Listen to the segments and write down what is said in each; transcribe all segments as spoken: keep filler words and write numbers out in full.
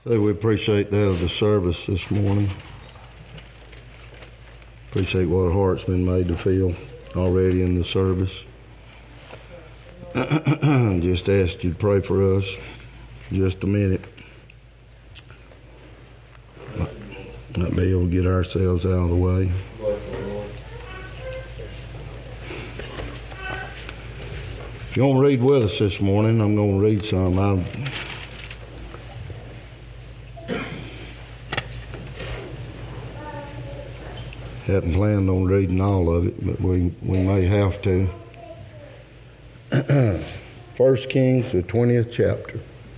So we appreciate that of the service this morning. Appreciate what our heart's been made to feel already in the service. Just ask you to pray for us just a minute. Might be able to get ourselves out of the way. If you want to read with us this morning, I'm going to read some. I've hadn't planned on reading all of it, but we, we may have to. First Kings, the twentieth chapter.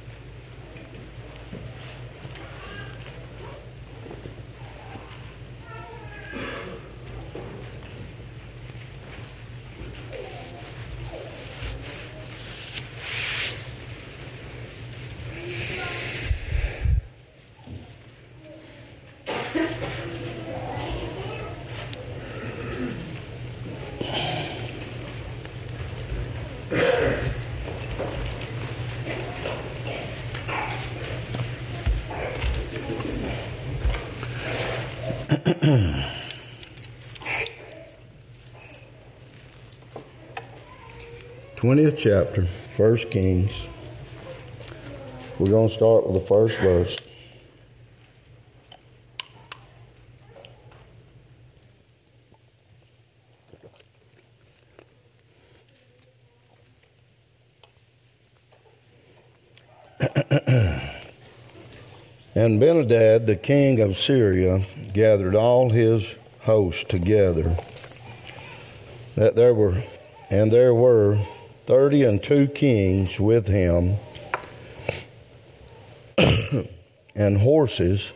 twentieth chapter, First Kings. We're going to start with the first verse. And Benhadad, the king of Syria, gathered all his host together, that there were, and there were thirty and two kings with him, and horses,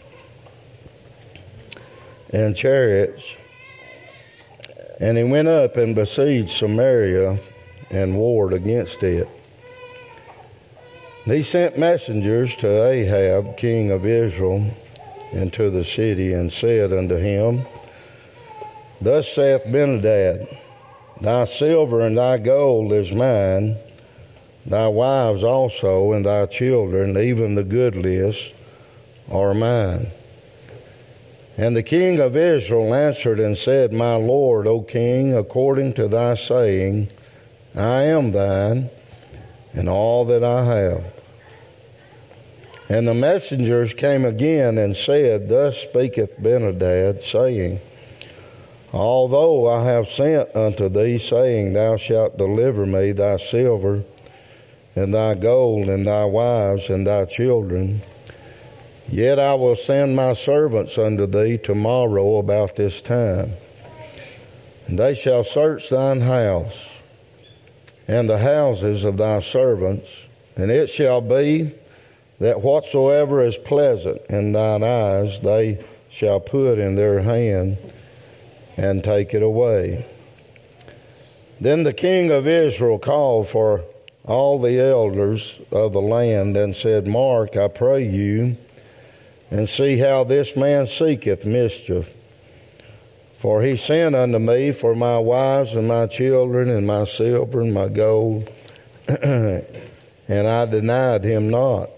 and chariots. And he went up and besieged Samaria, and warred against it. And he sent messengers to Ahab, king of Israel, into the city, and said unto him, Thus saith Benhadad, Thy silver and thy gold is mine, thy wives also and thy children, even the goodliest, are mine. And the king of Israel answered and said, My lord, O king, according to thy saying, I am thine, and all that I have. And the messengers came again and said, Thus speaketh Benhadad, saying, Although I have sent unto thee, saying, Thou shalt deliver me thy silver, and thy gold, and thy wives, and thy children, yet I will send my servants unto thee tomorrow about this time. And they shall search thine house, and the houses of thy servants, and it shall be that whatsoever is pleasant in thine eyes they shall put in their hand, and take it away. Then the king of Israel called for all the elders of the land, and said, Mark, I pray you, and see how this man seeketh mischief. For he sent unto me for my wives and my children, and my silver and my gold, and I denied him not.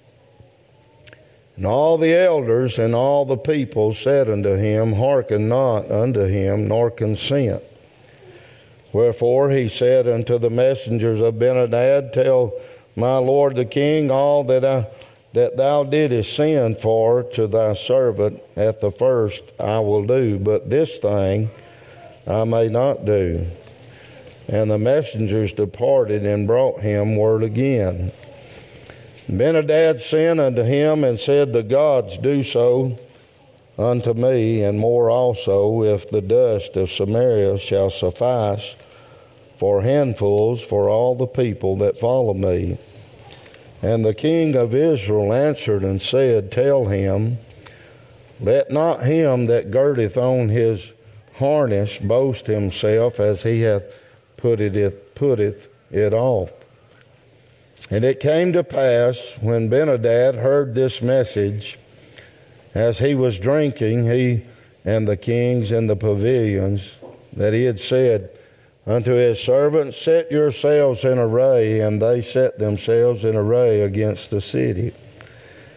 And all the elders and all the people said unto him, Hearken not unto him, nor consent. Wherefore he said unto the messengers of Benhadad, Tell my lord the king all that I, that thou didst send for to thy servant at the first I will do, but this thing I may not do. And the messengers departed and brought him word again. Benhadad sent unto him and said, The gods do so unto me, and more also, if the dust of Samaria shall suffice for handfuls for all the people that follow me. And the king of Israel answered and said, Tell him, Let not him that girdeth on his harness boast himself, as he hath putteth, putteth it off. And it came to pass, when Benhadad heard this message, as he was drinking, he and the kings in the pavilions, that he had said unto his servants, Set yourselves in array, and they set themselves in array against the city.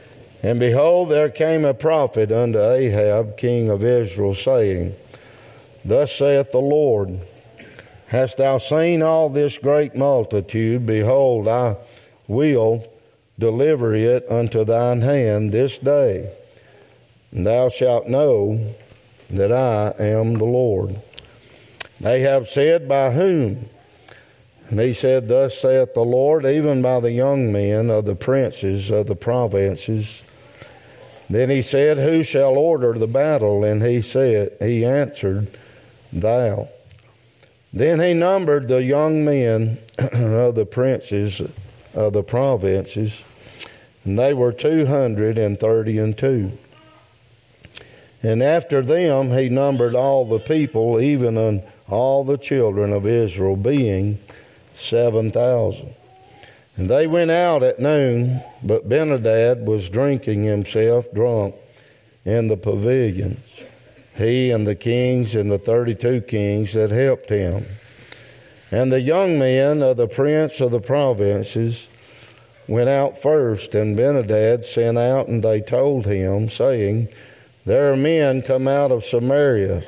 And behold, there came a prophet unto Ahab, king of Israel, saying, Thus saith the Lord, Hast thou seen all this great multitude? Behold, I will deliver it unto thine hand this day, and thou shalt know that I am the Lord. Ahab said, By whom? And he said, Thus saith the Lord, even by the young men of the princes of the provinces. Then he said, Who shall order the battle? And he said, he answered, Thou. Then he numbered the young men of the princes of the provinces, and they were two hundred and thirty and two. And after them he numbered all the people, even on all the children of Israel, being seven thousand. And they went out at noon, but Ben-hadad was drinking himself drunk in the pavilions, he and the kings and the thirty-two kings that helped him. And the young men of the prince of the provinces went out first, and Ben-hadad sent out, and they told him, saying, There are men come out of Samaria.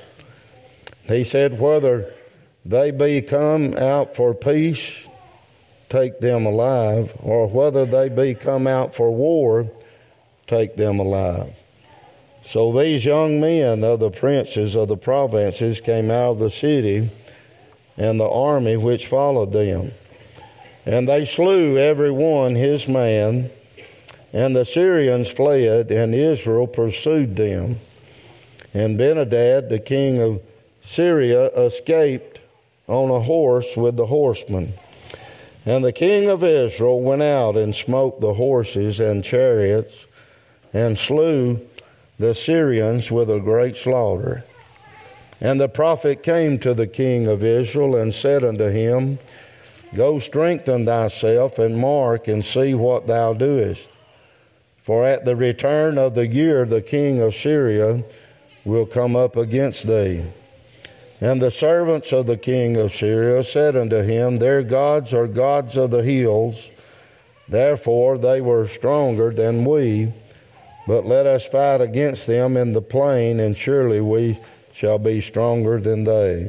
He said, Whether they be come out for peace, take them alive, or whether they be come out for war, take them alive. So these young men of the princes of the provinces came out of the city, and the army which followed them. And they slew every one his man, and the Syrians fled, and Israel pursued them. And Ben-hadad, the king of Syria, escaped on a horse with the horsemen. And the king of Israel went out and smote the horses and chariots, and slew the Syrians with a great slaughter. And the prophet came to the king of Israel and said unto him, Go strengthen thyself, and mark, and see what thou doest. For at the return of the year the king of Syria will come up against thee. And the servants of the king of Syria said unto him, Their gods are gods of the hills, therefore they were stronger than we. But let us fight against them in the plain, and surely we shall be stronger than they.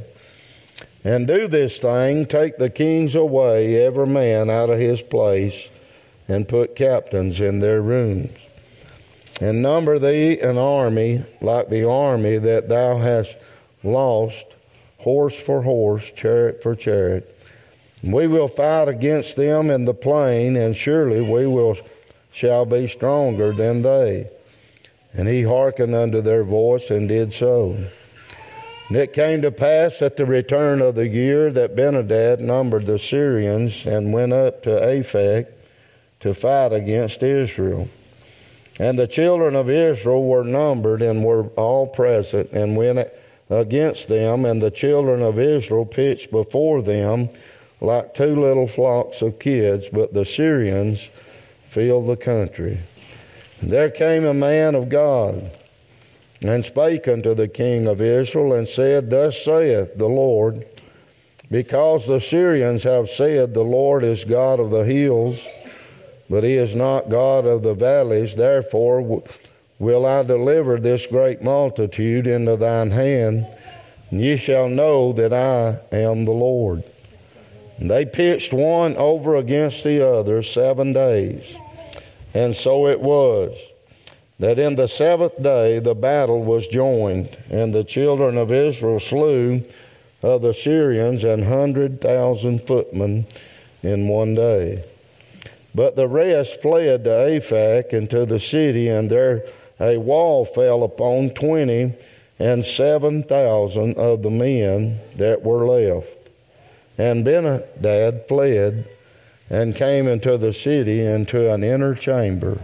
And do this thing, take the kings away, every man out of his place, and put captains in their rooms. And number thee an army like the army that thou hast lost, horse for horse, chariot for chariot. We will fight against them in the plain, and surely we will shall be stronger than they. And he hearkened unto their voice, and did so. And it came to pass at the return of the year that Ben-hadad numbered the Syrians, and went up to Aphek to fight against Israel. And the children of Israel were numbered, and were all present, and went against them, and the children of Israel pitched before them like two little flocks of kids, but the Syrians filled the country. And there came a man of God, and spake unto the king of Israel, and said, Thus saith the Lord, because the Syrians have said, The Lord is God of the hills, but he is not God of the valleys, therefore will I deliver this great multitude into thine hand, and ye shall know that I am the Lord. And they pitched one over against the other seven days. And so it was, that in the seventh day the battle was joined, and the children of Israel slew of the Syrians an hundred thousand footmen in one day. But the rest fled to Aphek and to the city, and there a wall fell upon twenty and seven thousand of the men that were left. And Ben-hadad fled, and came into the city into an inner chamber.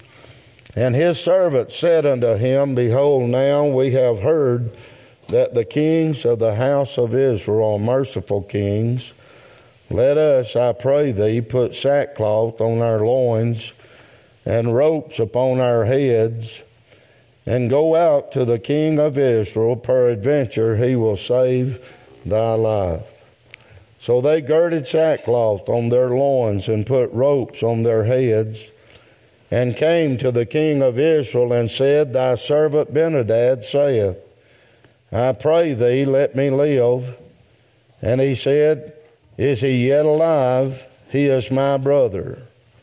And his servants said unto him, Behold, now we have heard that the kings of the house of Israel are merciful kings. Let us, I pray thee, put sackcloth on our loins, and ropes upon our heads, and go out to the king of Israel, peradventure he will save thy life. So they girded sackcloth on their loins, and put ropes on their heads, and came to the king of Israel and said, Thy servant Benhadad saith, I pray thee, let me live. And he said, Is he yet alive? He is my brother.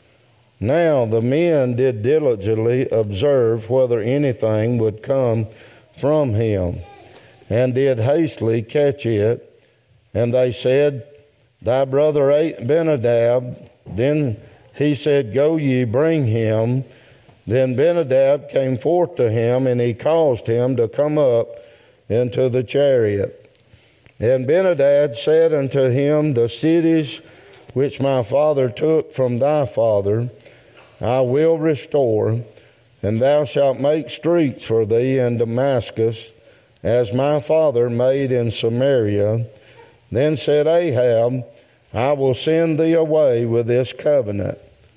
Now the men did diligently observe whether anything would come from him, and did hastily catch it. And they said, Thy brother Benhadad. Then he said, Go ye, bring him. Then Benhadad came forth to him, and he caused him to come up into the chariot. And Benhadad said unto him, The cities which my father took from thy father I will restore, and thou shalt make streets for thee in Damascus, as my father made in Samaria. Then said Ahab, I will send thee away with this covenant.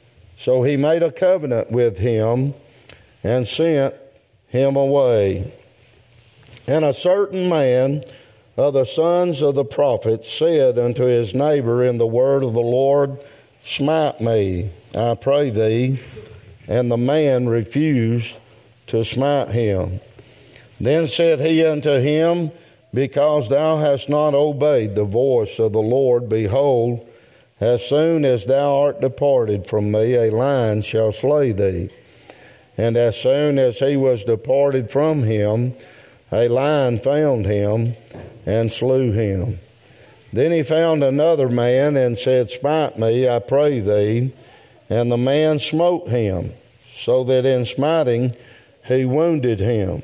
So he made a covenant with him, and sent him away. And a certain man of the sons of the prophets said unto his neighbor in the word of the Lord, Smite me, I pray thee. And the man refused to smite him. Then said he unto him, Because thou hast not obeyed the voice of the Lord, behold, as soon as thou art departed from me, a lion shall slay thee. And as soon as he was departed from him, a lion found him and slew him. Then he found another man and said, Smite me, I pray thee. And the man smote him, so that in smiting he wounded him.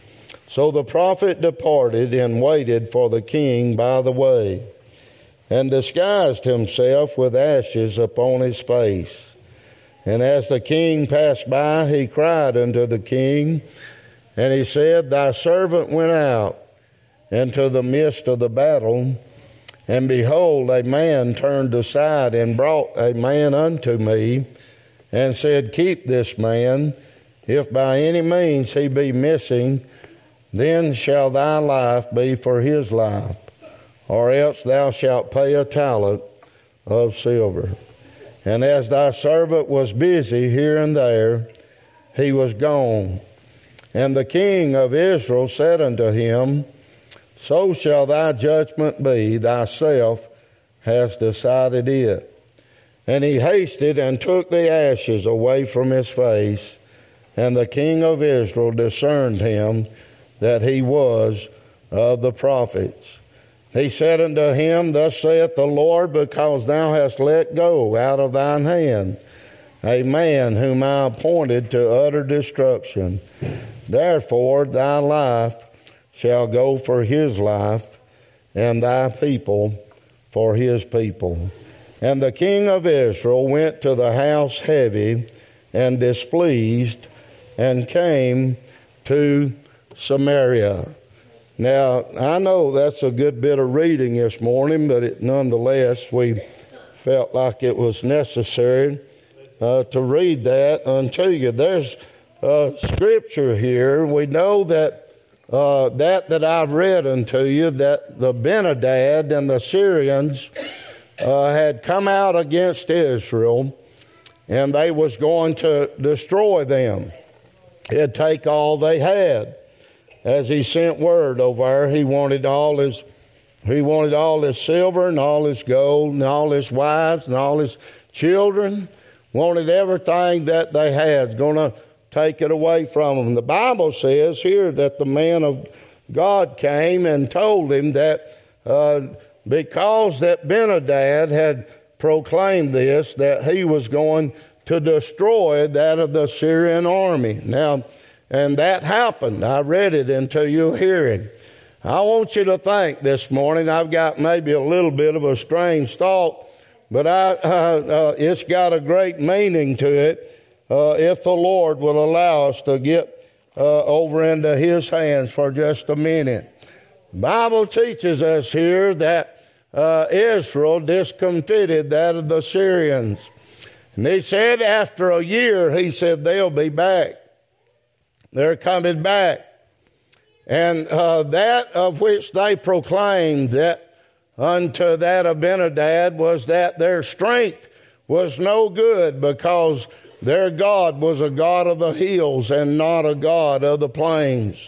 So the prophet departed and waited for the king by the way, and disguised himself with ashes upon his face. And as the king passed by, he cried unto the king, and he said, Thy servant went out into the midst of the battle, and behold, a man turned aside and brought a man unto me, and said, Keep this man. If by any means he be missing, then shall thy life be for his life, or else thou shalt pay a talent of silver. And as thy servant was busy here and there, he was gone. And the king of Israel said unto him, So shall thy judgment be, thyself hast decided it. And he hasted and took the ashes away from his face, and the king of Israel discerned him that he was of the prophets. He said unto him, Thus saith the Lord, because thou hast let go out of thine hand a man whom I appointed to utter destruction. Therefore thy life shall go for his life, and thy people for his people. And the king of Israel went to the house heavy and displeased, and came to Samaria. Now, I know that's a good bit of reading this morning, but it, nonetheless, we felt like it was necessary uh, to read that unto you. There's uh, scripture here. We know that uh, that that I've read unto you, that the Benhadad and the Syrians uh, had come out against Israel, and they was going to destroy them. He'd take all they had. As he sent word over there, he wanted all his, he wanted all his silver and all his gold and all his wives and all his children. Wanted everything that they had. Was going to take it away from them. The Bible says here that the man of God came and told him that uh, because that Benhadad had proclaimed this, that he was going to destroy that of the Syrian army. Now, and that happened. I read it into your hearing. I want you to think this morning, I've got maybe a little bit of a strange thought, but I, uh, uh, it's got a great meaning to it uh, if the Lord will allow us to get uh, over into his hands for just a minute. The Bible teaches us here that uh, Israel discomfited that of the Syrians. And he said after a year, he said, they'll be back. They're coming back. And uh, that of which they proclaimed that unto that of Benhadad was that their strength was no good, because Their God was a God of the hills and not a God of the plains.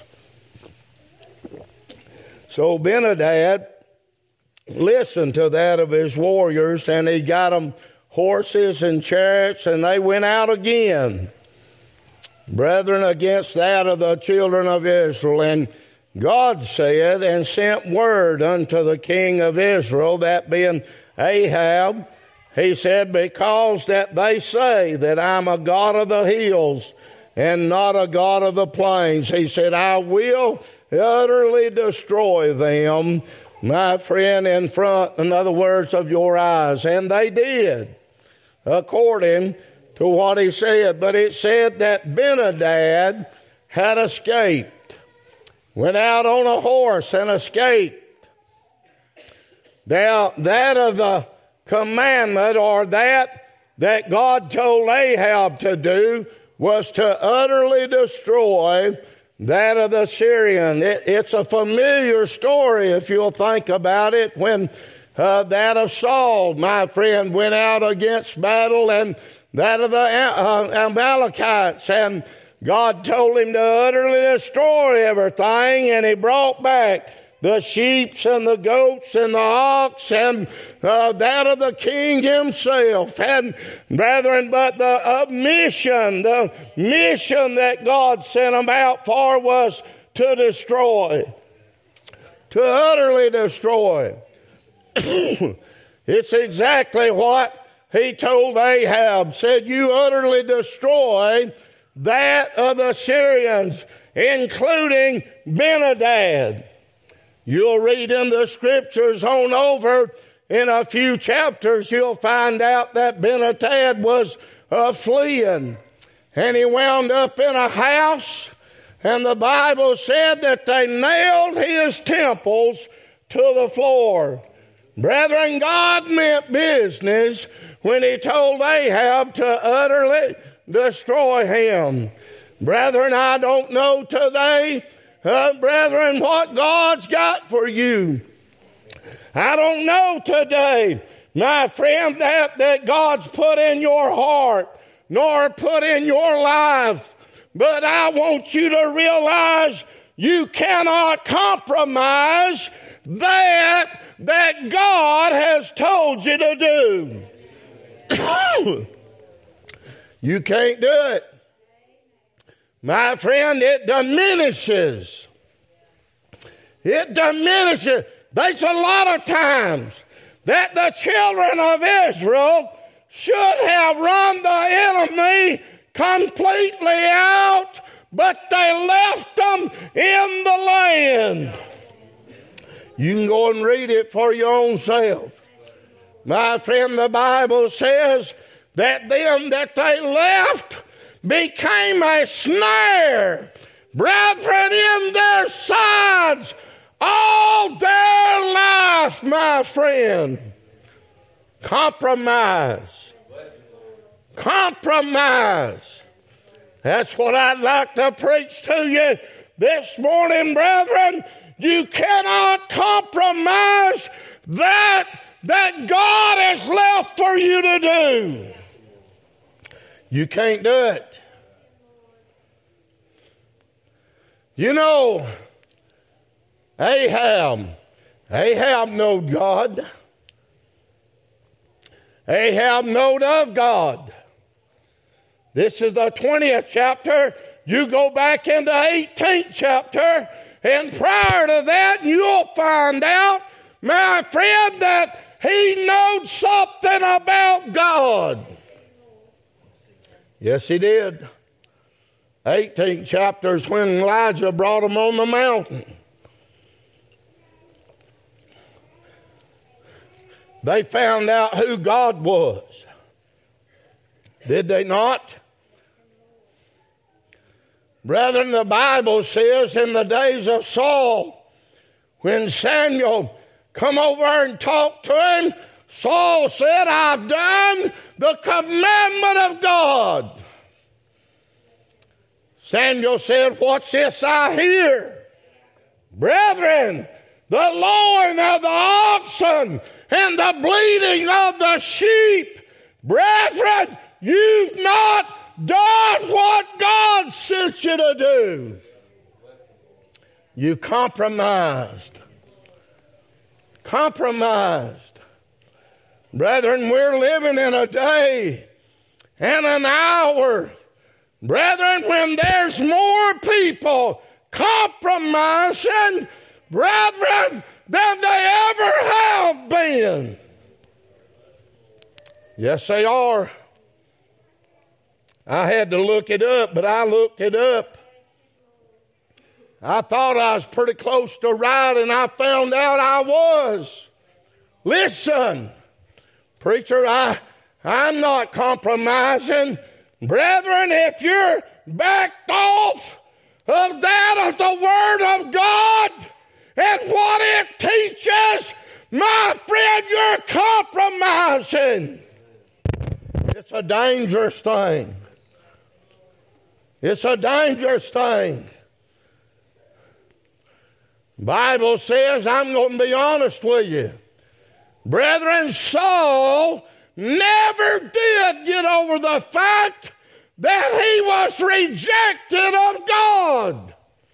So Ben-Hadad listened to that of his warriors, and he got them horses and chariots, and they went out again, brethren, against that of the children of Israel. And God said and sent word unto the king of Israel, that being Ahab, he said, because that they say that I'm a God of the hills and not a God of the plains, he said, I will utterly destroy them, my friend, in front, in other words, of your eyes. And they did, according to what he said. But it said that Ben-Hadad had escaped, went out on a horse and escaped. Now, that of the commandment, or that that God told Ahab to do, was to utterly destroy that of the Syrian. It, it's a familiar story, if you'll think about it, when uh, that of Saul, my friend, went out against battle, and that of the uh, Amalekites, and God told him to utterly destroy everything, and he brought back the sheep and the goats and the ox and uh, that of the king himself. And brethren, but the uh, mission, the mission that God sent him out for was to destroy, to utterly destroy. It's exactly what he told Ahab, said, you utterly destroy that of the Syrians, including Ben-Hadad. You'll read in the scriptures on over in a few chapters, you'll find out that Ben-Hadad was uh, fleeing. And he wound up in a house, and the Bible said that they nailed his temples to the floor. Brethren, God meant business when he told Ahab to utterly destroy him. Brethren, I don't know today, Uh, brethren, what God's got for you. I don't know today, my friend, that, that God's put in your heart, nor put in your life. But I want you to realize you cannot compromise that that God has told you to do. You can't do it. My friend, it diminishes. It diminishes. There's a lot of times that the children of Israel should have run the enemy completely out, but they left them in the land. You can go and read it for your own self. My friend, the Bible says that them that they left became a snare, brethren, in their sides all their life, my friend. Compromise. Compromise. That's what I'd like to preach to you this morning, brethren. You cannot compromise that that God has left for you to do. You can't do it. You know, Ahab, Ahab knowed God. Ahab knowed of God. This is the twentieth chapter. You go back into the eighteenth chapter, and prior to that, you'll find out, my friend, that he knowed something about God. Yes, he did. eighteenth chapter is when Elijah brought him on the mountain. They found out who God was. Did they not? Brethren, the Bible says in the days of Saul, when Samuel come over and talked to him, Saul said, I've done the commandment of God. Samuel said, what's this I hear? Brethren, the lowing of the oxen and the bleating of the sheep. Brethren, you've not done what God sent you to do. You compromised. Compromised. Brethren, we're living in a day and an hour, brethren, when there's more people compromising, brethren, than they ever have been. Yes, they are. I had to look it up, but I looked it up. I thought I was pretty close to right, and I found out I was. Listen, preacher, I, I'm not compromising. Brethren, if you're backed off of that of the Word of God and what it teaches, my friend, you're compromising. It's a dangerous thing. It's a dangerous thing. Bible says, I'm going to be honest with you, brethren, Saul never did get over the fact that he was rejected of God.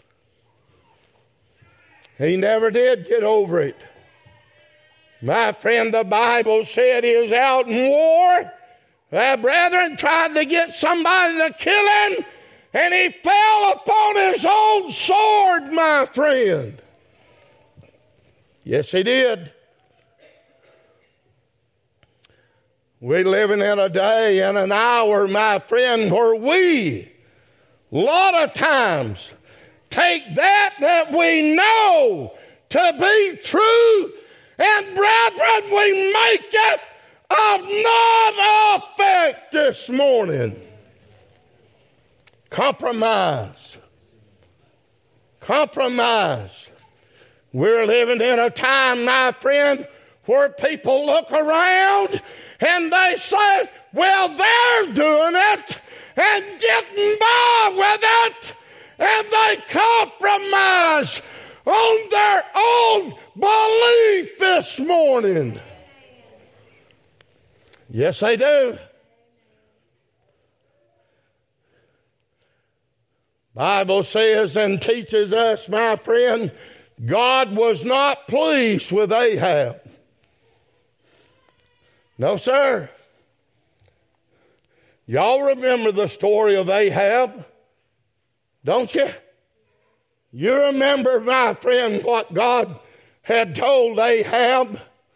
He never did get over it. My friend, the Bible said he was out in war. The brethren tried to get somebody to kill him, and he fell upon his own sword, my friend. Yes, he did. We're living in a day and an hour, my friend, where we, a lot of times, take that that we know to be true, and brethren, we make it of none effect this morning. Compromise. Compromise. We're living in a time, my friend, where people look around and they say, well, they're doing it and getting by with it, and they compromise on their own belief this morning. Yes, they do. Bible says and teaches us, my friend, God was not pleased with Ahab. No, sir. Y'all remember the story of Ahab, don't you? You remember, my friend, what God had told Ahab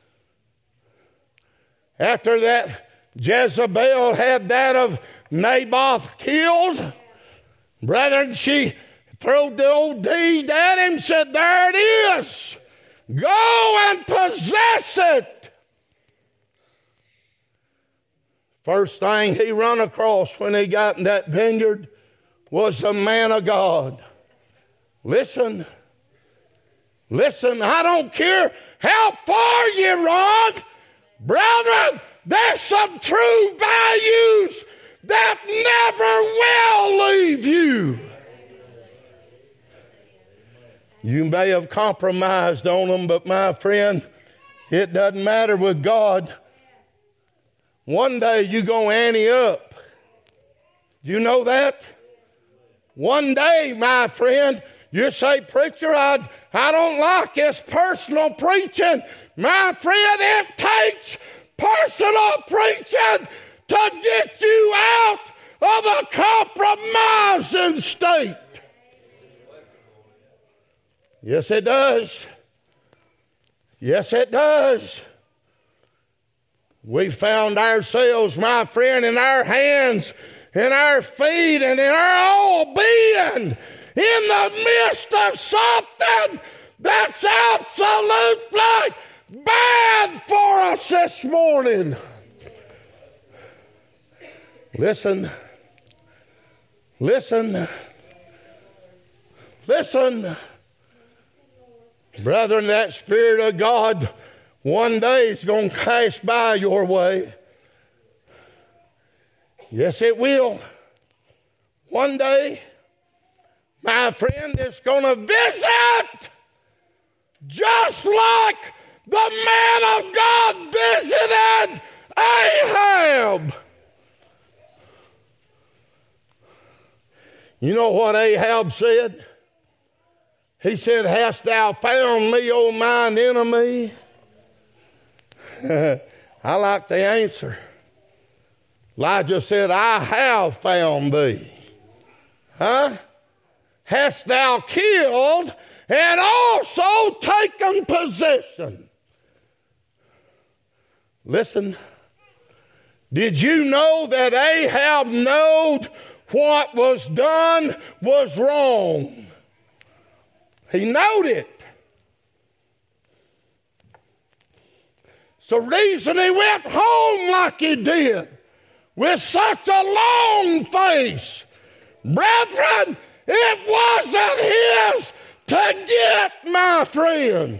after that Jezebel had that of Naboth killed? Brethren, she threw the old deed at him and said, there it is. Go and possess it. First thing he run across when he got in that vineyard was the man of God. Listen. Listen, I don't care how far you run. Brethren, there's some true values that never will leave you. You may have compromised on them, but my friend, it doesn't matter with God. One day you're going to ante up. Do you know that? One day, my friend, you say, preacher, I, I don't like this personal preaching. My friend, it takes personal preaching to get you out of a compromising state. Yes, it does. Yes, it does. We found ourselves, my friend, in our hands, in our feet, and in our whole being, in the midst of something that's absolutely bad for us this morning. Listen. Listen. Listen. Brethren, that Spirit of God one day is going to pass by your way. Yes, it will. One day, my friend, it's going to visit just like the man of God visited Ahab. You know what Ahab said? He said, hast thou found me, O mine enemy? I like the answer. Elijah said, I have found thee. Huh? Hast thou killed and also taken possession? Listen, did you know that Ahab knowed what was done was wrong? He knowed it. It's the reason he went home like he did, with such a long face. Brethren, it wasn't his to get, my friend.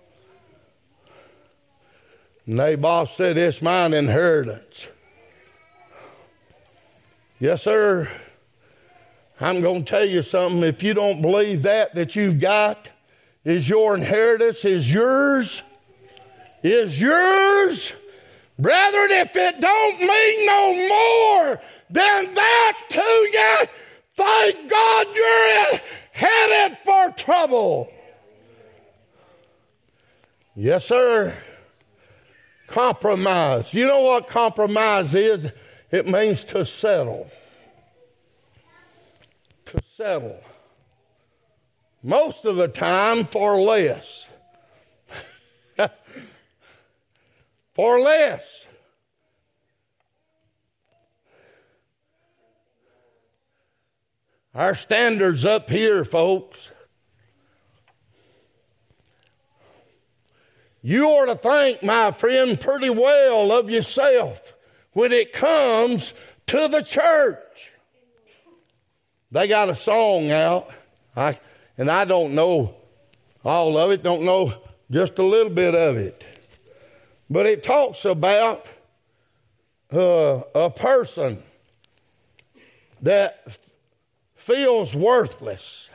Naboth said, it's mine inheritance. Yes, sir. I'm going to tell you something. If you don't believe that, that you've got is your inheritance, is yours, is yours, brethren, if it don't mean no more than that to you, thank God you're headed for trouble. Yes, sir. Compromise. You know what compromise is? It means to settle. To settle. Most of the time for less. For less. Our standards up here, folks. You ought to think, my friend, pretty well of yourself when it comes to the church. They got a song out, I, and I don't know all of it, don't know just a little bit of it. But it talks about uh, a person that f- feels worthless,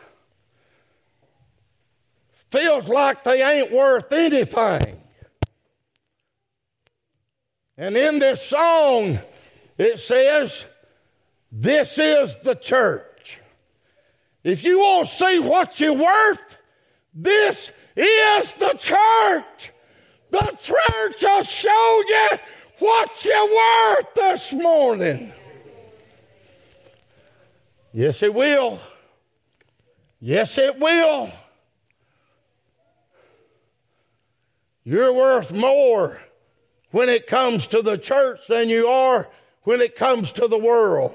feels like they ain't worth anything. And in this song, it says, this is the church. If you want to see what you're worth, this is the church. The church will show you what you're worth this morning. Yes, it will. Yes, it will. You're worth more when it comes to the church than you are when it comes to the world.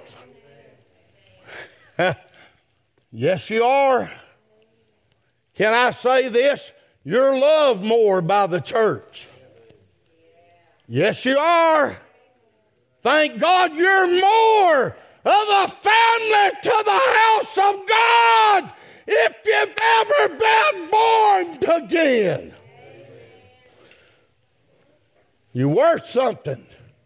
Yes, you are. Can I say this? You're loved more by the church. Yes, you are. Thank God you're more of a family to the house of God if you've ever been born again. You're worth something.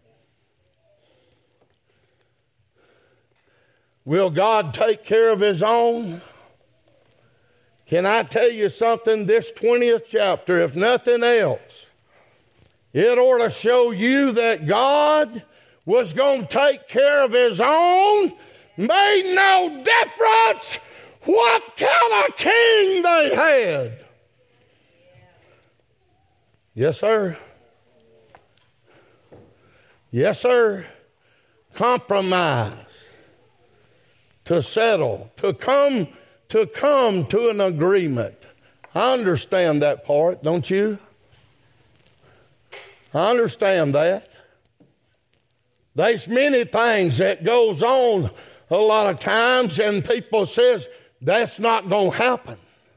Will God take care of his own? Can I tell you something? This twentieth chapter, if nothing else, it ought to show you that God was going to take care of his own. Made no difference what kind of king they had. Yes, sir. Yes, sir. Compromise. To settle. To come, to come to an agreement. I understand that part, don't you? I understand that. There's many things that goes on a lot of times and people says, that's not going to happen.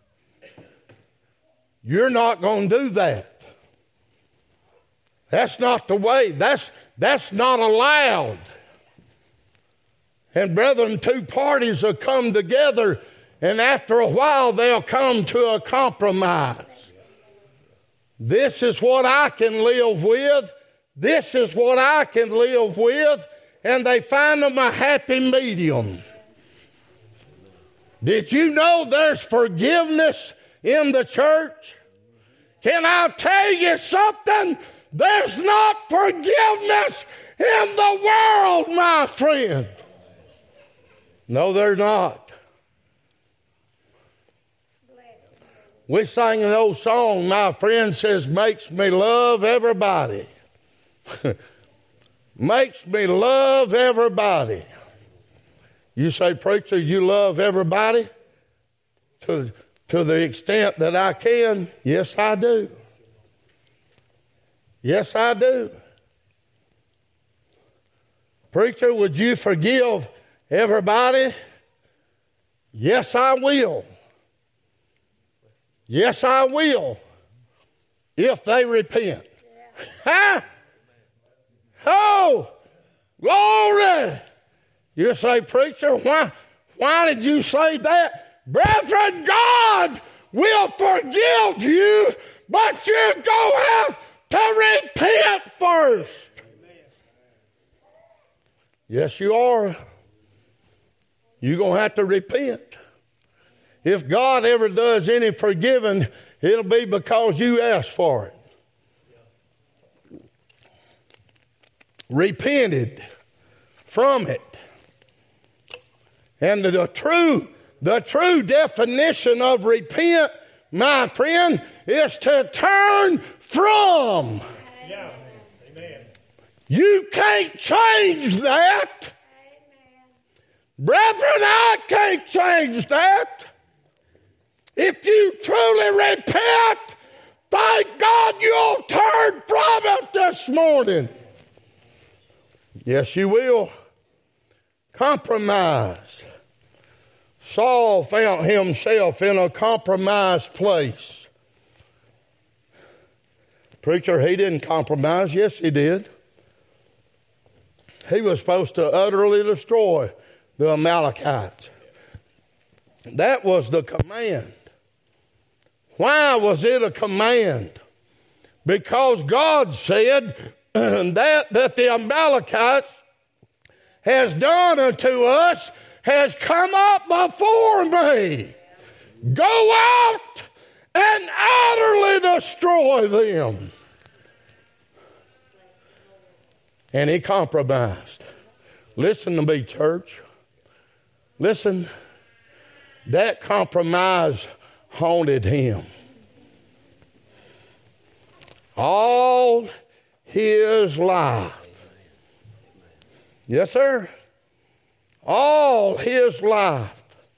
You're not going to do that. That's not the way. That's, that's not allowed. And brethren, two parties will come together and after a while they'll come to a compromise. This is what I can live with. This is what I can live with. And they find them a happy medium. Did you know there's forgiveness in the church? Can I tell you something? There's not forgiveness in the world, my friend. No, there's not. We sang an old song, my friend says, makes me love everybody. Makes me love everybody. You say, preacher, you love everybody? To, to the extent that I can? Yes, I do. Yes, I do. Preacher, would you forgive everybody? Yes, I will. Yes, I will. If they repent. Huh? Oh, glory. You say, preacher, why, why did you say that? Brethren, God will forgive you, but you're going to have to repent first. Yes, you are. You're going to have to repent. If God ever does any forgiving, it'll be because you asked for it. Repented from it. And the, the true, the true definition of repent, my friend, is to turn from. Yeah. Amen. You can't change that. Brethren, I can't change that. If you truly repent, thank God you'll turn from it this morning. Yes, you will. Compromise. Saul found himself in a compromised place. Preacher, he didn't compromise. Yes, he did. He was supposed to utterly destroy the Amalekites. That was the command. Why was it a command? Because God said that, that the Amalekites has done unto us has come up before me. Go out and utterly destroy them. And he compromised. Listen to me, church. Listen. That compromise haunted him. All his life. Yes, sir. All his life.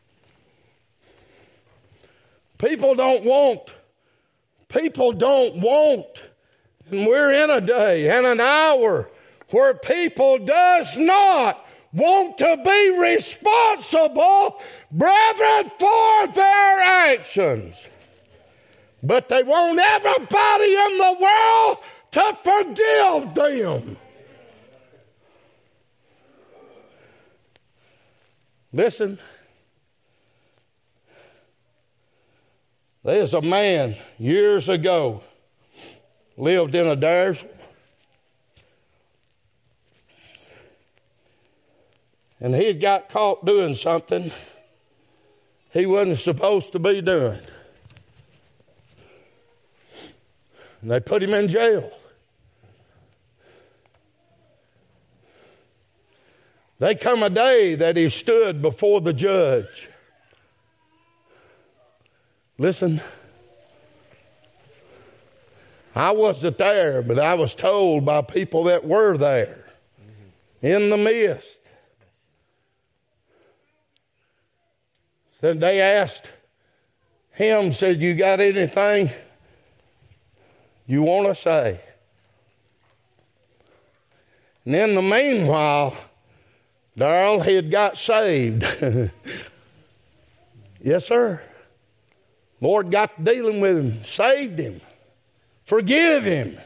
People don't want, people don't want, and we're in a day and an hour where people does not want to be responsible, brethren, for their actions. But they want everybody in the world to forgive them. Listen, there's a man years ago lived in a dash. And he got caught doing something he wasn't supposed to be doing. And they put him in jail. They come a day that he stood before the judge. Listen, I wasn't there, but I was told by people that were there in the midst. Then they asked him, said, you got anything you want to say? And in the meanwhile, Darrell, he had got saved. Yes, sir. Lord got dealing with him, saved him, forgive him.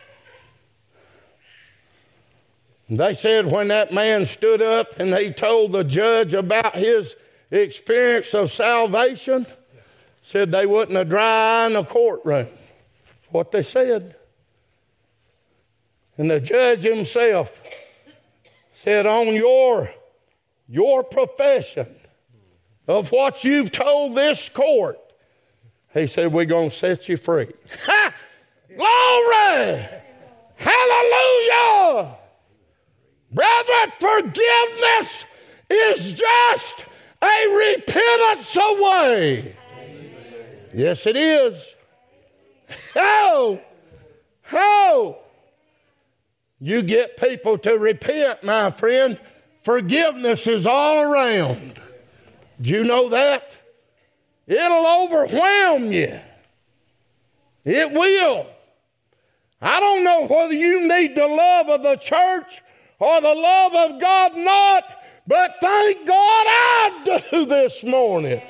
And they said when that man stood up and he told the judge about his experience of salvation, said they wasn't a dry eye in the courtroom. What they said. And the judge himself said, on your, your profession of what you've told this court, he said, we're going to set you free. Ha! Glory! Hallelujah! Brethren, forgiveness is just a repentance away. Yes, it is. Oh, oh. You get people to repent, my friend. Forgiveness is all around. Do you know that? It'll overwhelm you. It will. I don't know whether you need the love of the church or the love of God not, but thank God I do this morning.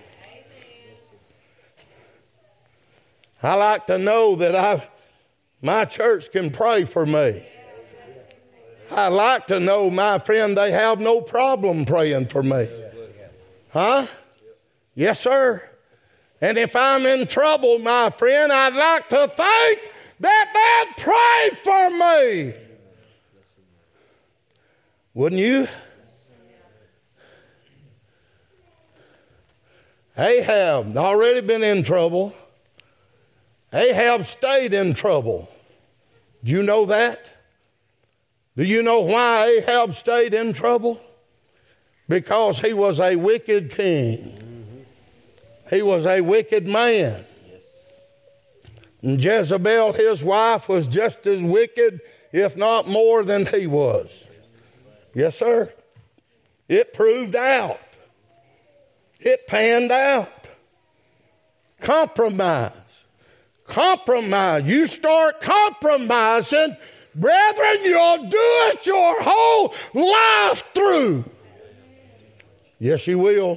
I like to know that I, my church can pray for me. I like to know, my friend, they have no problem praying for me. Huh? Yes, sir. And if I'm in trouble, my friend, I'd like to think that they'd pray for me. Wouldn't you? Ahab already been in trouble. Ahab stayed in trouble. Do you know that? Do you know why Ahab stayed in trouble? Because he was a wicked king. He was a wicked man. And Jezebel, his wife, was just as wicked, if not more than he was. Yes, sir. It proved out. It panned out. Compromise. Compromise. You start compromising, brethren, you'll do it your whole life through. Yes, you will.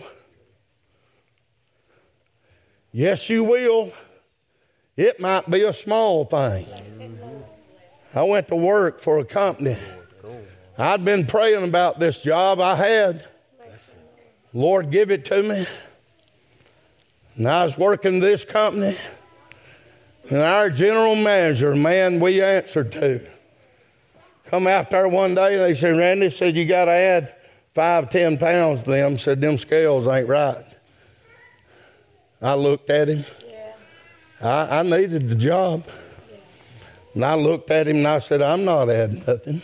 Yes, you will. It might be a small thing. I went to work for a company. I'd been praying about this job I had. Lord, give it to me. And I was working this company. And our general manager, man we answered to, come out there one day and they said, Randy, said, you got to add five, ten pounds to them. Said, them scales ain't right. I looked at him. Yeah. I, I needed the job. Yeah. And I looked at him and I said, I'm not adding nothing.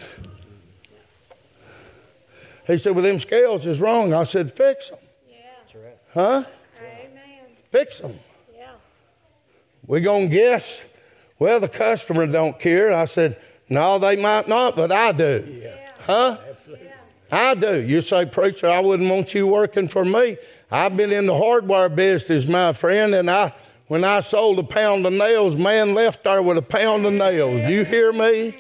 He said, well, them scales is wrong. I said, fix them. Yeah. That's right. Huh? Amen. Fix them. Yeah. We going to guess, well, the customer don't care. I said, no, they might not, but I do. Yeah. Huh? Absolutely. I do. You say, preacher, I wouldn't want you working for me. I've been in the hardware business, my friend, and I, when I sold a pound of nails, man left there with a pound of nails. Do you hear me?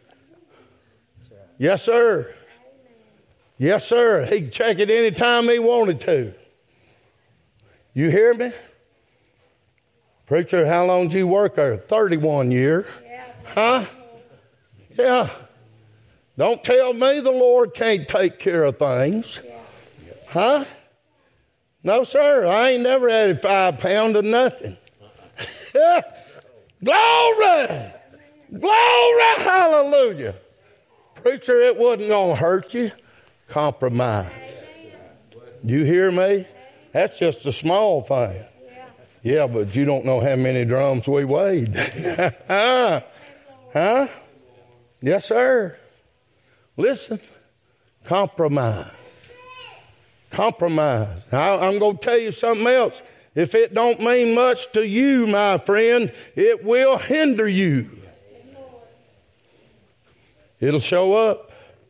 Yes, sir. Yes, sir. He could check it any time he wanted to. You hear me? Preacher, how long did you work there? thirty-one years. Huh? Yeah. Don't tell me the Lord can't take care of things. Huh? No, sir. I ain't never added five pounds of nothing. Glory! Glory! Hallelujah. Preacher, it wasn't going to hurt you. Compromise. You hear me? That's just a small thing. Yeah, but you don't know how many drums we weighed. huh? Huh? Yes, sir. Listen. Compromise. Compromise. Now, I'm going to tell you something else. If it don't mean much to you, my friend, it will hinder you. It'll show up.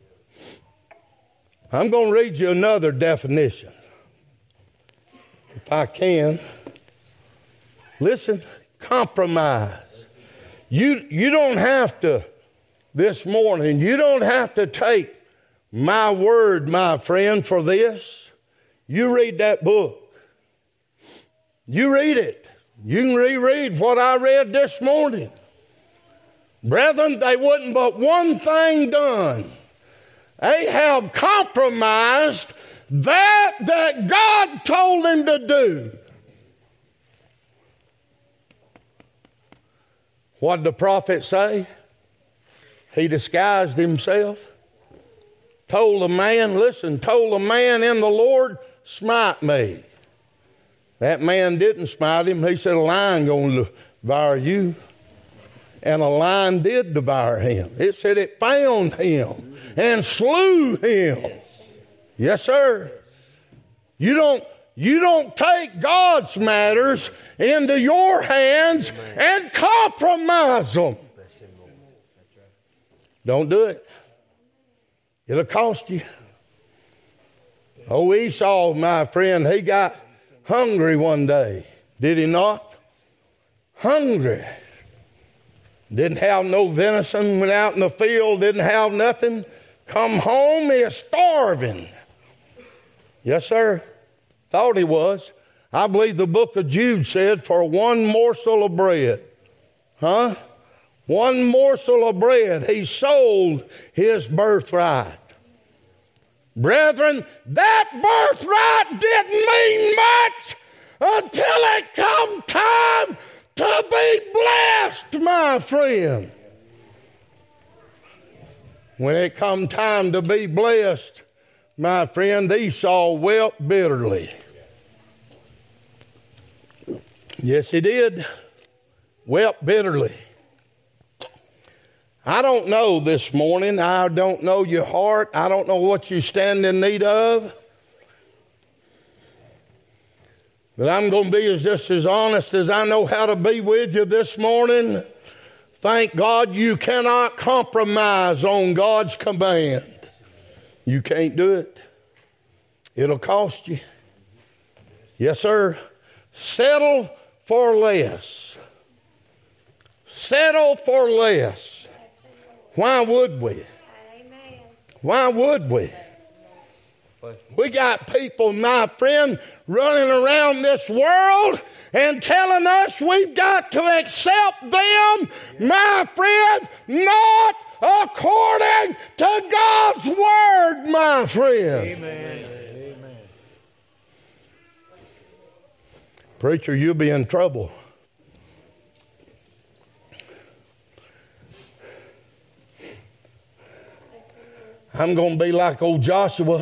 I'm going to read you another definition, if I can. Listen, compromise. You, you don't have to, this morning, you don't have to take my word, my friend, for this. You read that book. You read it. You can reread what I read this morning. Brethren, they wasn't but one thing done. Ahab compromised that that God told him to do. What did the prophet say? He disguised himself. Told the man, listen, told the man in the Lord, smite me. That man didn't smite him. He said, a lion going to devour you. And a lion did devour him. It said it found him and slew him. Yes, sir. You don't, You don't take God's matters into your hands and compromise them. Don't do it. It'll cost you. Oh, Esau, my friend, he got hungry one day. Did he not? Hungry. Didn't have no venison, went out in the field, didn't have nothing. Come home, he is starving. Yes, sir. Thought he was. I believe the book of Jude said, for one morsel of bread. Huh? One morsel of bread, he sold his birthright. Brethren, that birthright didn't mean much until it come time to be blessed, my friend. When it come time to be blessed, my friend, Esau wept bitterly. Yes, he did. Wept bitterly. I don't know this morning. I don't know your heart. I don't know what you stand in need of. But I'm going to be as just as honest as I know how to be with you this morning. Thank God you cannot compromise on God's command. You can't do it. It'll cost you. Yes, sir. Settle for less. Settle for less. Why would we? Why would we? We got people, my friend, running around this world and telling us we've got to accept them, my friend, not according to God's word, my friend. Amen. Amen. Preacher, you'll be in trouble. I'm going to be like old Joshua.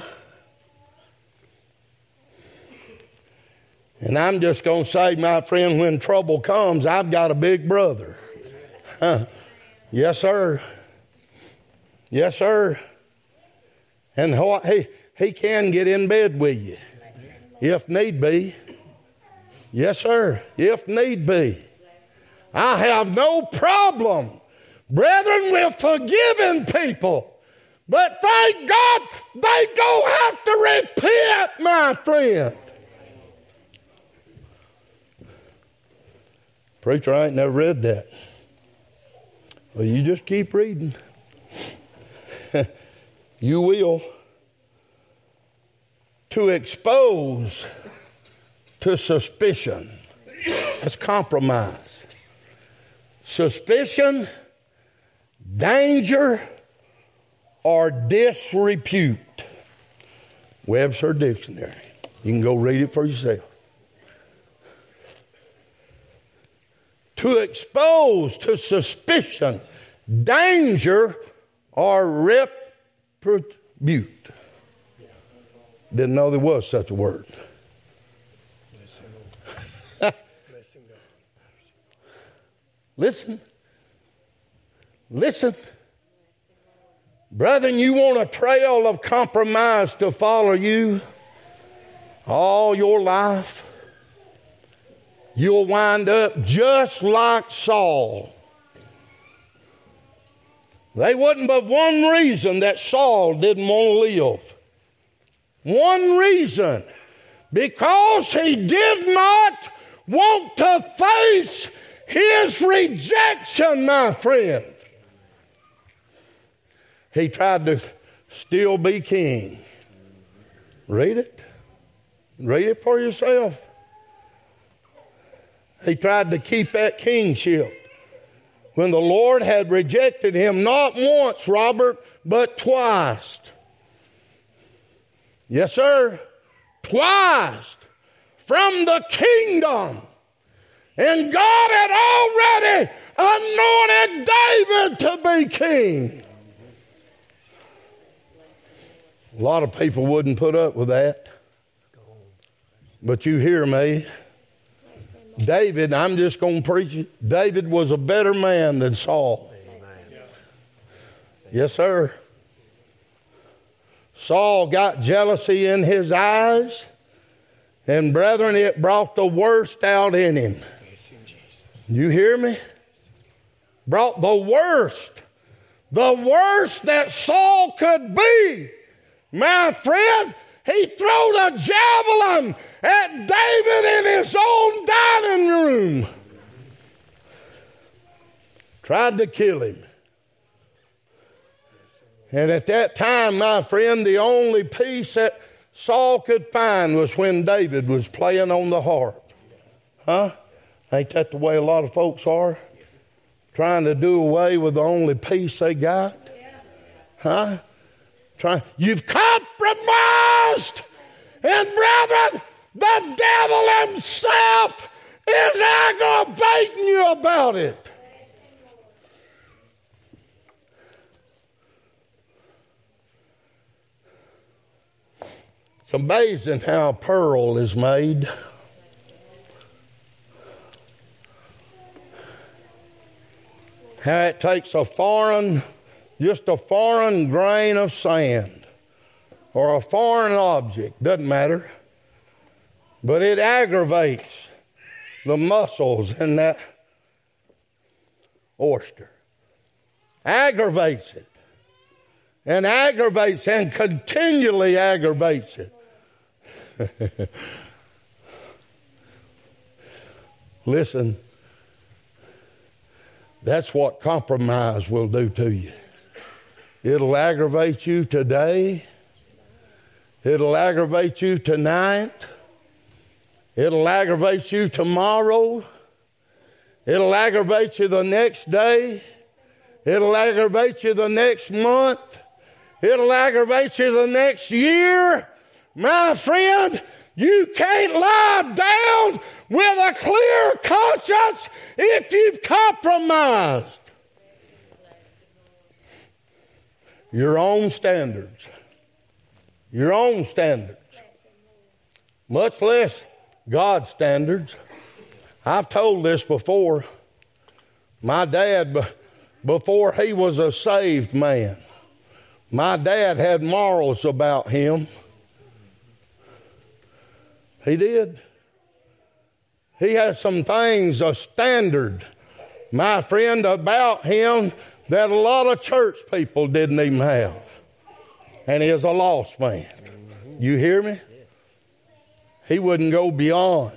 And I'm just going to say, my friend, when trouble comes, I've got a big brother. Huh? Yes, sir. Yes, sir. And what, he, he can get in bed with you, if need be. Yes, sir, if need be. I have no problem, brethren, with forgiving people. But thank God they don't have to repent, my friend. Preacher, I ain't never read that. Well, you just keep reading. You will. To expose to suspicion. That's compromise. Suspicion, danger, or disrepute. Webster Dictionary. You can go read it for yourself. To expose to suspicion, danger, or reprobute. Didn't know there was such a word. Listen. Listen. Brethren, you want a trail of compromise to follow you all your life? You'll wind up just like Saul. There wasn't but one reason that Saul didn't want to live. One reason. Because he did not want to face his rejection, my friend. He tried to still be king. Read it. Read it for yourself. He tried to keep that kingship when the Lord had rejected him not once, Robert, but twice. Yes, sir. Twice from the kingdom. And God had already anointed David to be king. A lot of people wouldn't put up with that. But you hear me. David, I'm just going to preach it. David was a better man than Saul. Amen. Yes, sir. Saul got jealousy in his eyes, And brethren, it brought the worst out in him. You hear me? Brought the worst. The worst that Saul could be. My friend, he threw a javelin at David in his own dining room. Tried to kill him. And at that time, my friend, the only peace that Saul could find was when David was playing on the harp. Huh? Ain't that the way a lot of folks are? Trying to do away with the only peace they got? Huh? Trying. You've compromised. And brethren, the devil himself is aggravating you about it. It's amazing how a pearl is made. How it takes a foreign, just a foreign grain of sand or a foreign object, doesn't matter, but it aggravates the muscles in that oyster. Aggravates it. And aggravates and continually aggravates it. Listen, that's what compromise will do to you. It'll aggravate you today. It'll aggravate you tonight. It'll aggravate you tomorrow. It'll aggravate you the next day. It'll aggravate you the next month. It'll aggravate you the next year. My friend, you can't lie down with a clear conscience if you've compromised your own standards. Your own standards. Much less God's standards. I've told this before. My dad, before he was a saved man, my dad had morals about him. He did. He had some things, a standard, my friend, about him that a lot of church people didn't even have. And he is a lost man. You hear me? He wouldn't go beyond.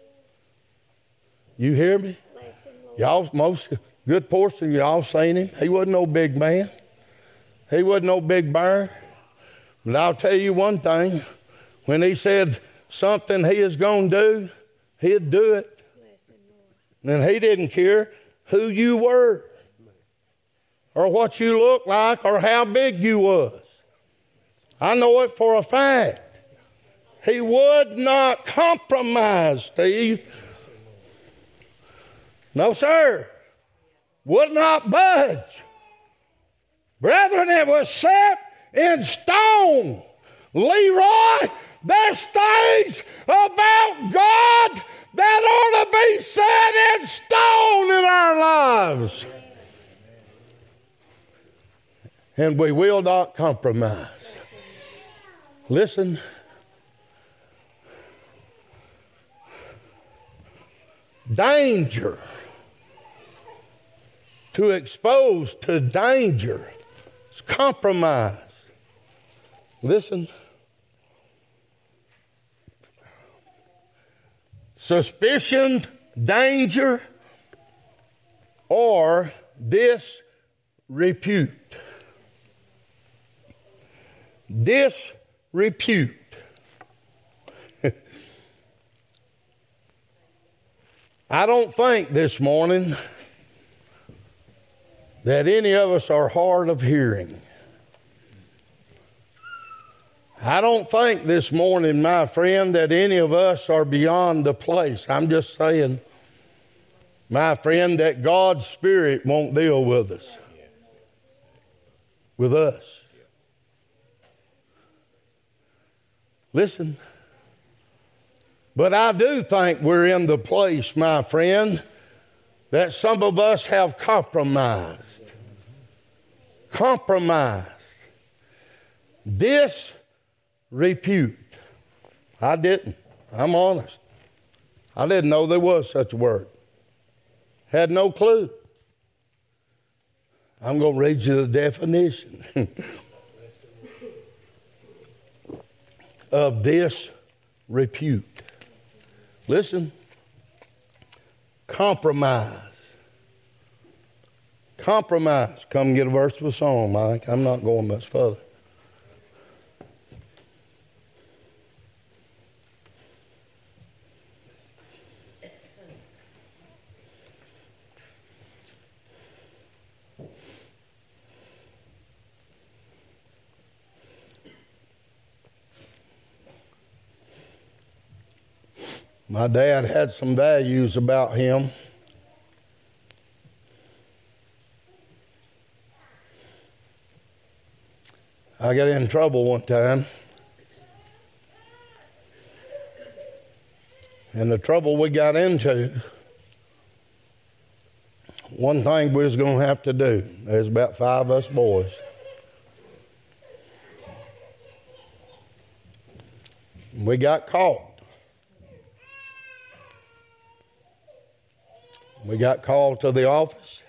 You hear me? Y'all, most good portion of y'all seen him. He wasn't no big man. He wasn't no big bear. But I'll tell you one thing. When he said something he is going to do, he'd do it. And he didn't care who you were or what you looked like or how big you was. I know it for a fact. He would not compromise, Steve. No, sir. Would not budge. Brethren, it was set in stone. Leroy, there's things about God that ought to be set in stone in our lives. And we will not compromise. Listen. Danger. To expose to danger. It's compromise. Listen. Suspicion, danger, or disrepute. Disrepute. I don't think this morning that any of us are hard of hearing. I don't think this morning, my friend, that any of us are beyond the place. I'm just saying, my friend, that God's Spirit won't deal with us. With us. Listen. But I do think we're in the place, my friend, that some of us have compromised. Compromised. Disrepute. I didn't. I'm honest. I didn't know there was such a word. Had no clue. I'm going to read you the definition of disrepute. Listen. Compromise. Compromise. Come get a verse of a song, Mike. I'm not going much further. My dad had some values about him. I got in trouble one time. And the trouble we got into, one thing we was going to have to do, there's about five of us boys. We got caught. We got called to the office.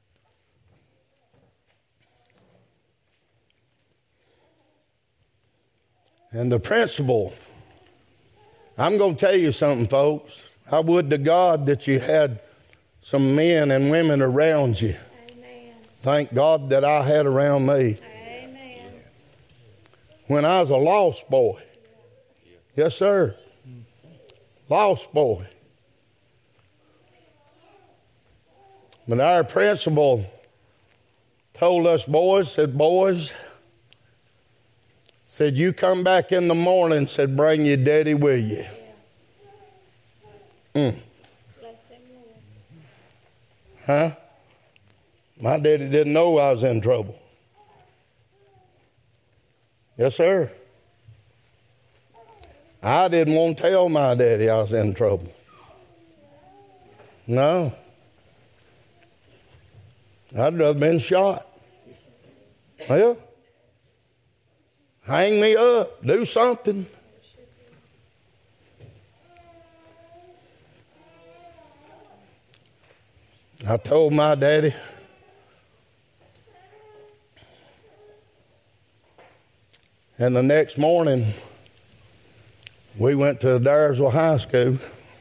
And the principal, I'm going to tell you something, folks. I would to God that you had some men and women around you. Amen. Thank God that I had around me. Amen. When I was a lost boy. Yes, sir. Lost boy. But our principal told us boys, said, boys, said, you come back in the morning, said, bring your daddy with you. Mm. Huh? My daddy didn't know I was in trouble. Yes, sir. I didn't want to tell my daddy I was in trouble. No. I'd rather been shot. Well, hang me up. Do something. I told my daddy, and the next morning, we went to Dyersville High School,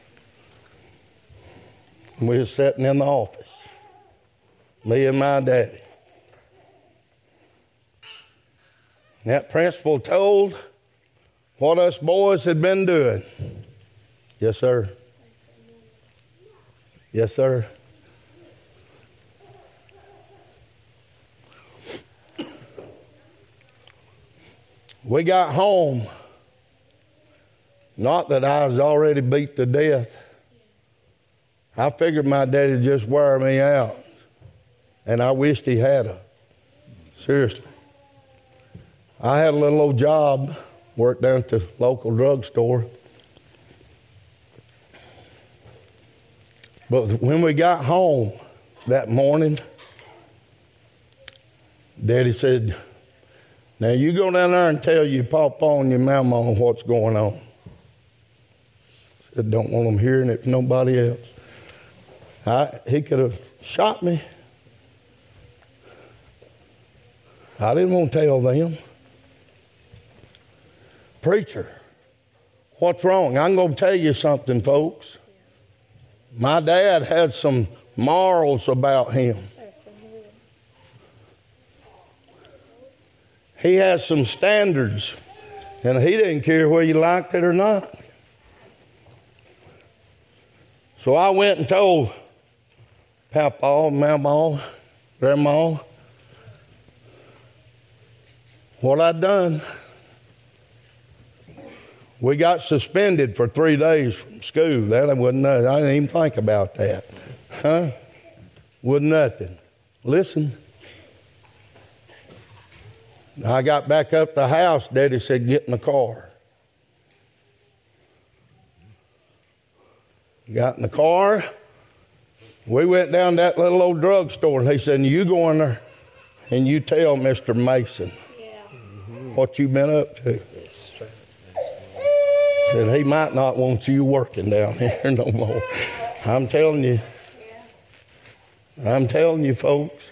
and we were sitting in the office, me and my daddy. That principal told what us boys had been doing. Yes, sir. Yes, sir. We got home. Not that I was already beat to death. I figured my daddy'd just wear me out. And I wished he had a. Seriously. I had a little old job, worked down at the local drugstore. But when we got home that morning, Daddy said, now you go down there and tell your papa and your mama what's going on. I said, don't want them hearing it from nobody else. I, he could have shot me. I didn't want to tell them. Preacher, what's wrong? I'm going to tell you something, folks. My dad had some morals about him. He has some standards, and he didn't care whether you liked it or not. So I went and told Papa, Mama, Grandma what I'd done. We got suspended for three days from school. That wasn't nothing. I didn't even think about that. Huh? Wasn't nothing. Listen. I got back up to the house. Daddy said, get in the car. Got in the car. We went down to that little old drugstore, and he said, you go in there and you tell Mister Mason Yeah. what you've been up to. Said he might not want you working down here no more. I'm telling you. I'm telling you, folks.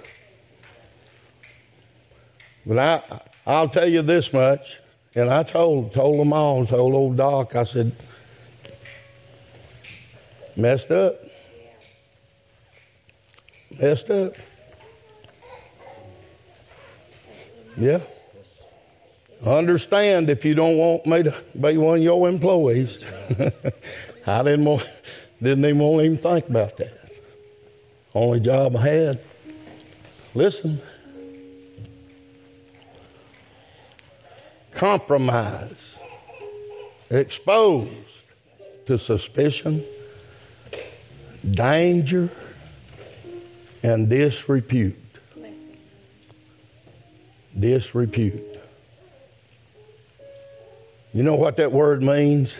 But I, I'll tell you this much, and I told told them all, told old Doc, I said, messed up. Messed up. Yeah. Understand if you don't want me to be one of your employees. I didn't want, didn't even want to even think about that. Only job I had. Listen. Compromise. Exposed to suspicion, danger, and disrepute. Disrepute. You know what that word means?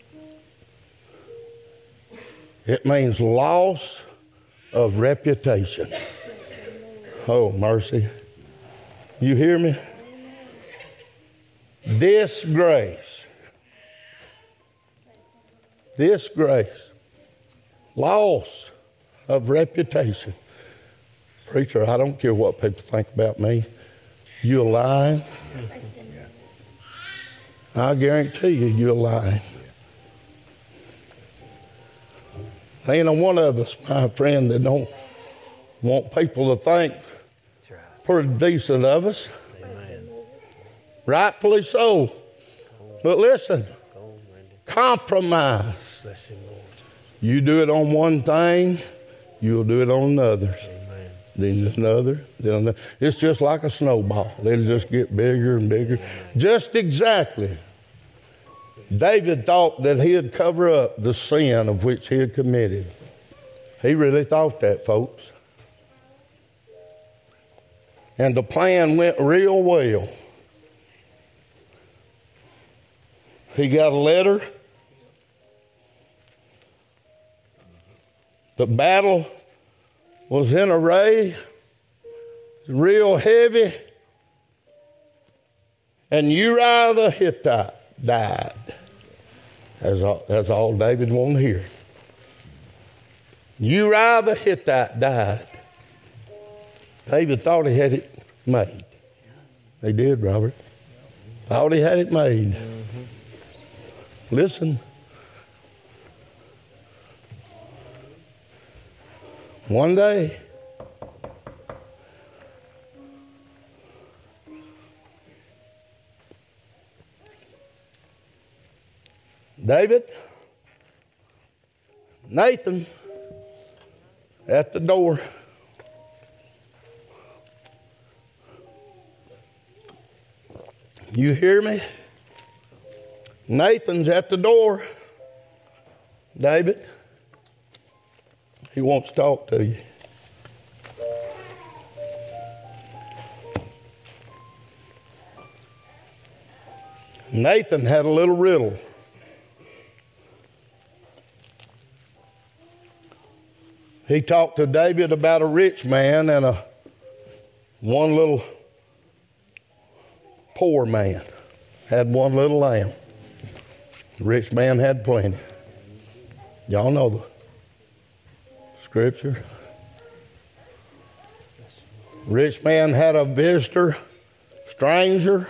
It means loss of reputation. Oh, mercy. You hear me? Disgrace. Disgrace. Loss of reputation. Preacher, I don't care what people think about me. You're lying. I guarantee you, you're lying. Ain't a one of us, my friend, that don't want people to think pretty decent of us. Amen. Rightfully so. But listen, compromise. You do it on one thing, you'll do it on others. Then another, then another. It's just like a snowball. It'll just get bigger and bigger. Just exactly. David thought that he'd cover up the sin of which he had committed. He really thought that, folks. And the plan went real well. He got a letter. The battle was in array, real heavy, and Uriah the Hittite died. That's all, that's all David wanted to hear. Uriah the Hittite died. David thought he had it made. He did, Robert. Thought he had it made. Mm-hmm. Listen. One day, David, Nathan, at the door. You hear me? Nathan's at the door. David, he wants to talk to you. Nathan had a little riddle. He talked to David about a rich man and a one little poor man. Had one little lamb. The rich man had plenty. Y'all know the scripture. Rich man had a visitor, stranger.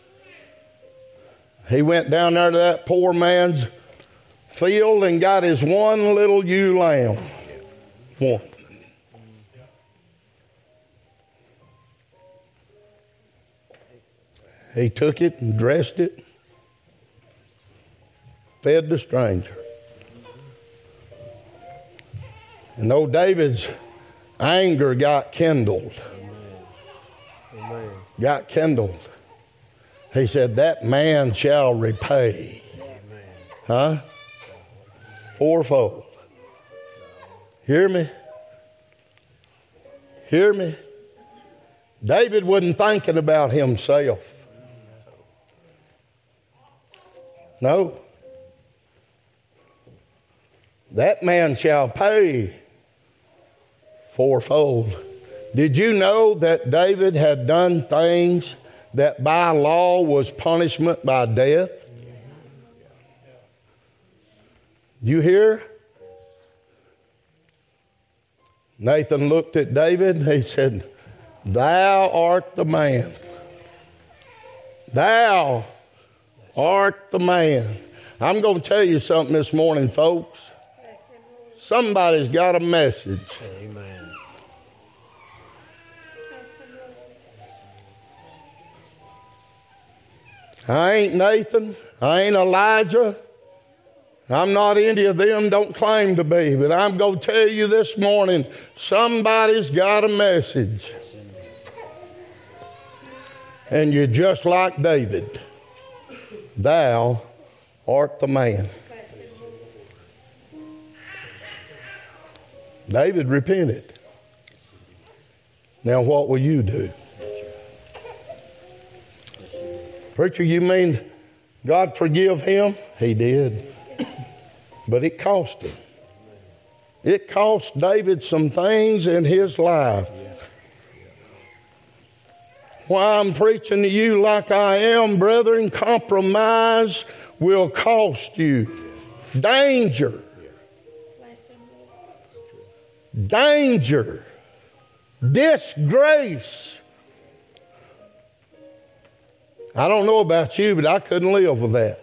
He went down there to that poor man's field and got his one little ewe lamb. One. He took it and dressed it, fed the stranger. And old David's anger got kindled. Amen. Got kindled. He said, that man shall repay. Amen. Huh? Fourfold. Hear me? Hear me? David wasn't thinking about himself. No. That man shall pay fourfold. Did you know that David had done things that by law was punishment by death? You hear? Nathan looked at David and he said, thou art the man. Thou art the man. I'm going to tell you something this morning, folks. Somebody's got a message. Amen. I ain't Nathan. I ain't Elijah. I'm not any of them, don't claim to be. But I'm going to tell you this morning, somebody's got a message. And you're just like David. Thou art the man. David repented. Now what will you do? Preacher, you mean God forgive him? He did. But it cost him. It cost David some things in his life. Why I'm preaching to you like I am, brethren, compromise will cost you. Danger. Danger. Disgrace. I don't know about you, but I couldn't live with that.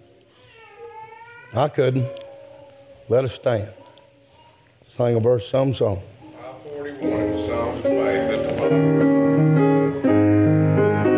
I couldn't. Let us stand. Sing a verse, some song. five forty-one, Psalms of Faith at the bottom.